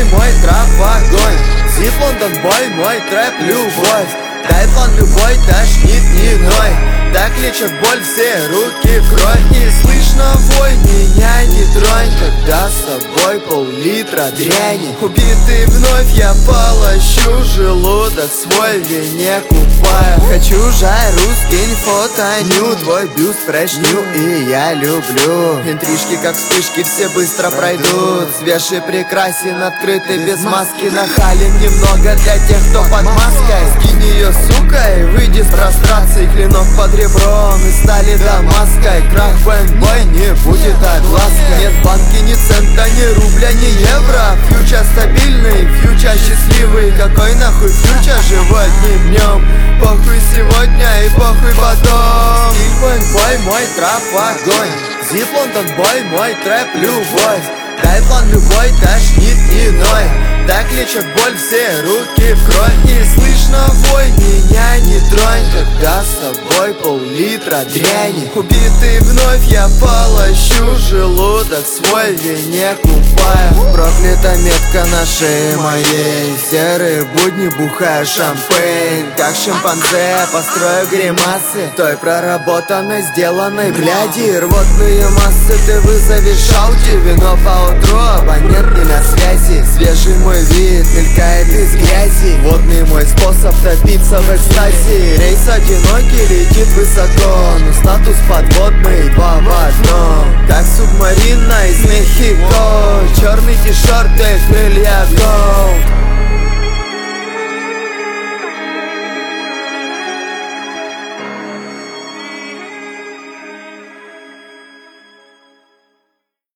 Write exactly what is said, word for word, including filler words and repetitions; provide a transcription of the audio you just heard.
мой трап огонь. Зип Лондон бой, мой трэп любовь. Дай план любой, тошнит не ной. Так лечат боль все руки в кровь. Не слышно вой, меня не тронь. Когда с собой пол-литра дряни. Убитый вновь я полощу желудок свой в вине купаю. Хочу жару, скинь фото, ню. Твой бюст прочню и я люблю. Интрижки как вспышки все быстро пройдут. Свежий прекрасен, открытый без маски. Нахален немного для тех, кто под маской. Скинь ее, сука, и выйди с прострацией. Клинок под ребром и стали дамаской. Крах бэнбой, не будет огласка. Нет в банке ни цента, ни рубля, ни евро. Фьюча стабильный, фьюча счастливый. Какой нахуй фьюча, живу одним днем. Похуй сегодня и похуй потом. Стиль бэнбой, мой трап огонь. Зип Лондон бой, мой трэп любовь. Дай план любой, тошнит иной. Так лечат боль все руки в кровь. Не слышно вой, меня не тронь. Когда с собой пол-литра дряни. Убитый вновь я полощу желудок свой в вине купаю. Проклята метка на шее моей. Серые будни бухаю шампейн. Как шимпанзе построю гримасы той проработанной, сделанной бляди. Рвотные массы ты вызовешь ауди. Вино по утру, абонент не на связи. Свежий мой вид мелькает из грязи. Водный мой способ топиться в экстазе. Рейс одинокий летит высоко, но статус подводный два в одном. Как субмарина из Мехико. Черный тишерт и крылья голд.